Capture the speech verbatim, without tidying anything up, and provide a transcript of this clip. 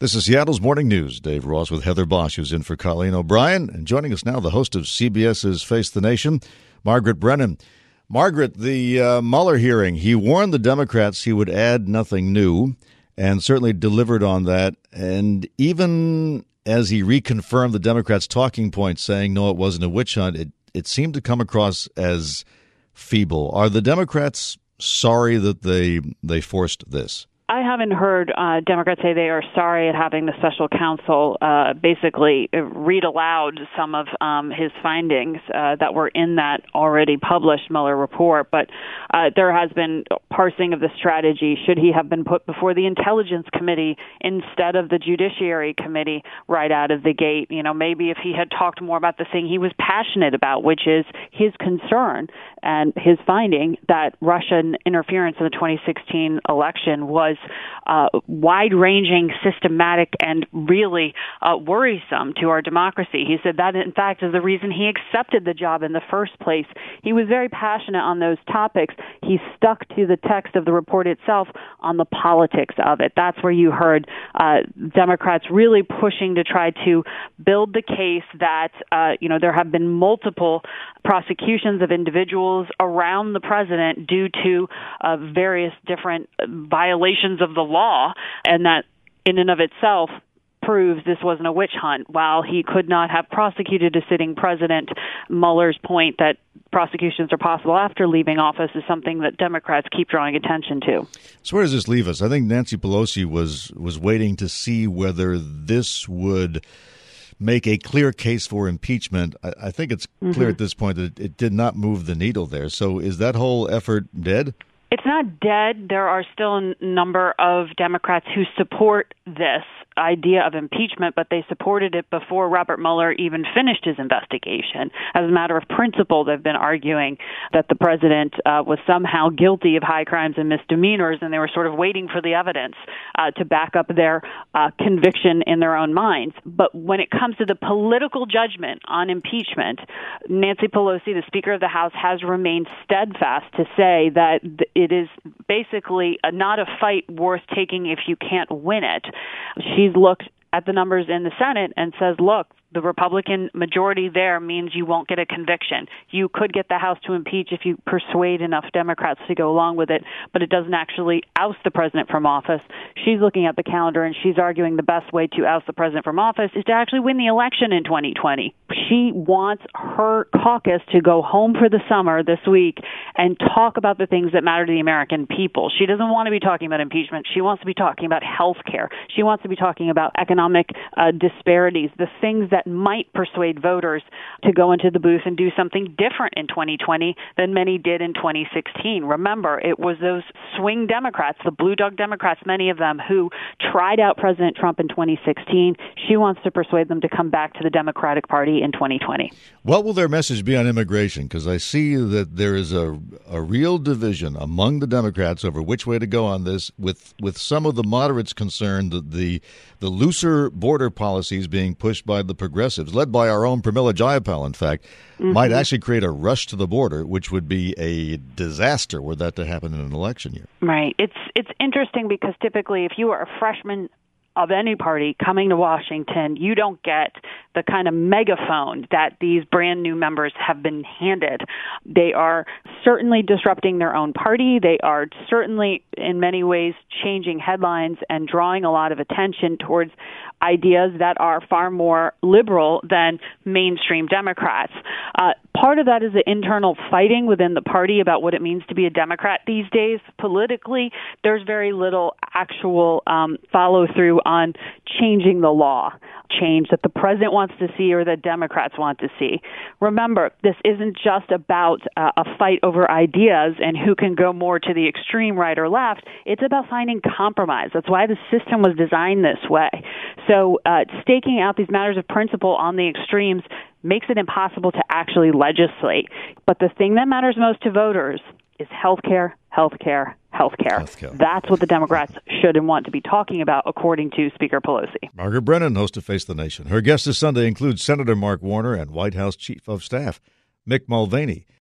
This is Seattle's Morning News. Dave Ross with Heather Bosch, who's in for Colleen O'Brien. And joining us now, the host of CBS's Face the Nation, Margaret Brennan. Margaret, the uh, Mueller hearing, he warned the Democrats he would add nothing new and certainly delivered on that. And even as he reconfirmed the Democrats' talking points, saying, no, it wasn't a witch hunt, it, it seemed to come across as feeble. Are the Democrats sorry that they they forced this? I haven't heard uh, Democrats say they are sorry at having the special counsel uh, basically read aloud some of um, his findings uh, that were in that already published Mueller report. But uh, there has been parsing of the strategy. Should he have been put before the Intelligence Committee instead of the Judiciary Committee right out of the gate? You know, maybe if he had talked more about the thing he was passionate about, which is his concern and his finding that Russian interference in the twenty sixteen election was Uh, wide-ranging, systematic, and really uh, worrisome to our democracy. He said that, in fact, is the reason he accepted the job in the first place. He was very passionate on those topics. He stuck to the text of the report itself on the politics of it. That's where you heard uh, Democrats really pushing to try to build the case that, uh, you know, there have been multiple prosecutions of individuals around the president due to uh, various different violations of the law, and that in and of itself proves this wasn't a witch hunt. While he could not have prosecuted a sitting president, Mueller's point that prosecutions are possible after leaving office is something that Democrats keep drawing attention to. So where does this leave us? I think Nancy Pelosi was was waiting to see whether this would make a clear case for impeachment. I, I think it's mm-hmm. clear at this point that it did not move the needle there. So is that whole effort dead? It's not dead. There are still a number of Democrats who support this idea of impeachment, but they supported it before Robert Mueller even finished his investigation. As a matter of principle, they've been arguing that the president uh, was somehow guilty of high crimes and misdemeanors, and they were sort of waiting for the evidence uh, to back up their uh, conviction in their own minds. But when it comes to the political judgment on impeachment, Nancy Pelosi, the Speaker of the House, has remained steadfast to say that it is basically a, not a fight worth taking if you can't win it. She's looked at the numbers in the Senate and says, look, the Republican majority there means you won't get a conviction. You could get the House to impeach if you persuade enough Democrats to go along with it, but it doesn't actually oust the president from office. She's looking at the calendar and she's arguing the best way to oust the president from office is to actually win the election in twenty twenty. She wants her caucus to go home for the summer this week and talk about the things that matter to the American people. She doesn't want to be talking about impeachment. She wants to be talking about health care. She wants to be talking about economic uh, disparities, the things that might persuade voters to go into the booth and do something different in twenty twenty than many did in twenty sixteen. Remember, it was those swing Democrats, the blue dog Democrats, many of them, who tried out President Trump in twenty sixteen. She wants to persuade them to come back to the Democratic Party in twenty twenty. What will their message be on immigration? Because I see that there is a, a real division among the Democrats over which way to go on this, with, with some of the moderates concerned that the, the looser border policies being pushed by the progressives, led by our own Pramila Jayapal, in fact, mm-hmm. might actually create a rush to the border, which would be a disaster were that to happen in an election year. Right. It's it's interesting because typically if you are a freshman of any party coming to Washington, you don't get the kind of megaphone that these brand new members have been handed. They are certainly disrupting their own party. They are certainly, in many ways, changing headlines and drawing a lot of attention towards ideas that are far more liberal than mainstream Democrats. Uh, part of that is the internal fighting within the party about what it means to be a Democrat these days. Politically, there's very little actual um, follow-through on changing the law, change that the president wants to see or that Democrats want to see. Remember, this isn't just about uh, a fight over ideas and who can go more to the extreme right or left. It's about finding compromise. That's why the system was designed this way. So uh, staking out these matters of principle on the extremes makes it impossible to actually legislate. But the thing that matters most to voters is health care, health care, health care. That's what the Democrats should and want to be talking about, according to Speaker Pelosi. Margaret Brennan, host of Face the Nation. Her guests this Sunday include Senator Mark Warner and White House Chief of Staff Mick Mulvaney.